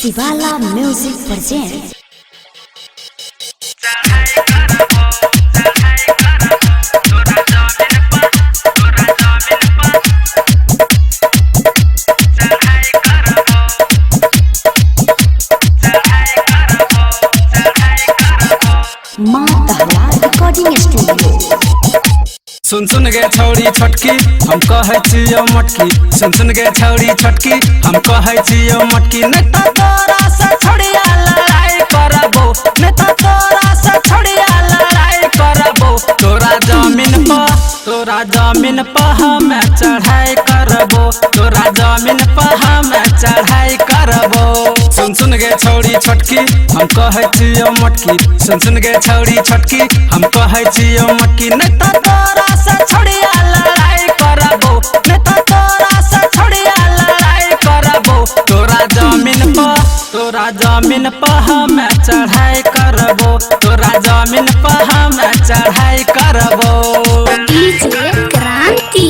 शिवाला music present. माँ दहला रिकॉर्डिंग स्टूडियो। सुन सुन गे छौड़ी छोटकी हम कहै छियौ मटकी। सुन सुन गे छौड़ी छोटकी हम कहै छियौ मटकी। नै त तोरा से छोड़िया लड़ाई करबो, नै त तोरा से छोड़िया लड़ाई करबो। तोरा जमीन पर हम चढ़ाई करबो, तोरा जमीन पर हम चढ़ाई करबो। सुन सुन गे छौड़ी छोटकी हम कहै छियौ मटकी। सुन सुन गे छौड़ी छोटकी हम कहै छियौ मटकी। नै त तोरा से छोड़िया लड़ाई करबो, नै त तोरा से छोड़िया लड़ाई करबो। तोरा जमीन पर हम चढ़ाई करबो, तोरा जमीन पर हम चढ़ाई करबो। डीजे क्रांति।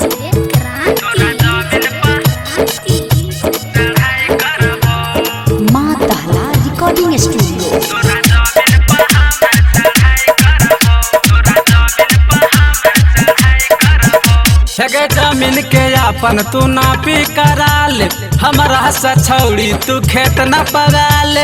माँ दहला रिकॉर्डिंग स्टूडियो। गे जमीन के अपन तू नापी करा ले, हमरा से छौड़ी तू खेत न पगा ले।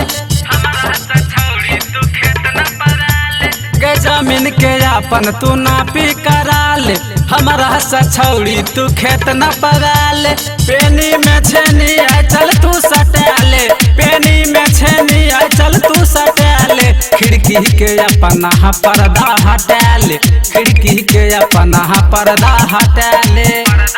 गे जमीन के अपन तू नापी करा ले, हमरा से छौड़ी तू खेत न पगा ले। पेनी में छेनी आई चल तू सटाले, पेनी में छेनी आई चल तू सटाले। खिड़की के अपना पर्दा हटा ले, खिड़की के अपना पर्दा हटा ले।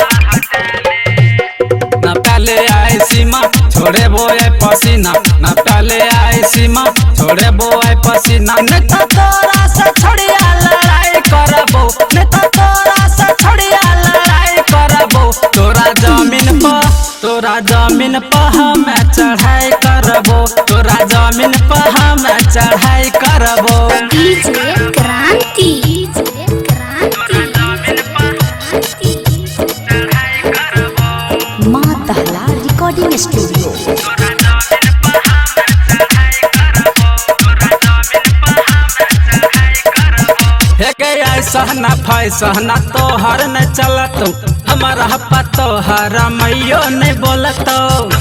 न पहले आई सीमा छोड़े बोए पसीना, न पहले आई सीमा छोड़े बोए पसीना। नै त तोरा से छोड़िया लड़ाई करबो, नै त तोरा से छोड़िया लड़ाई करबो। तोरा जमीन पर हम चढ़ाई करबो, तोरा जमीन पर हम चढ़ाई करबो। डीजे क्रांति। माँ दहला रिकॉर्डिंग स्टूडियो। सहना फैसना तोहर न चलतो, हमारा पतोहर मैयो नहीं बोलतो।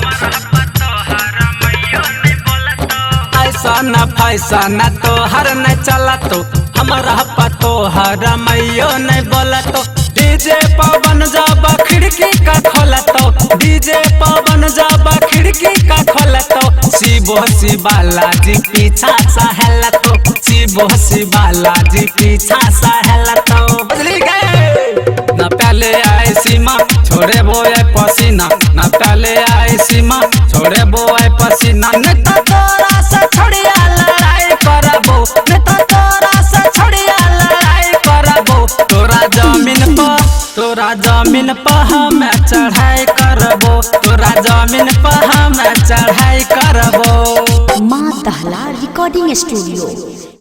ऐसा न फैसना तोहर न चलतो, हमारा पतोहर मैयो नहीं बोलतो। डीजे पवन जब खिड़की का खोलतो, डीजे पवन जब खिड़की का खोलतो। शिव बालाजी पीछा सहलतो, शिव बालाजी पीछा सहलतो। बुझली गए न पहले आए सीमा छोड़े बोए पसीना, न पहले आए सीमा छोड़े बोए पसीना। नै त तोरा से छोड़िया लड़ाई करबो, नै त तोरा से छोड़िया लड़ाई करबो। तोरा जमीन पर हम चढ़ाई करबो, तोरा जमीन पर हम चढ़ाई करबो। माँ दहला रिकॉर्डिंग स्टूडियो।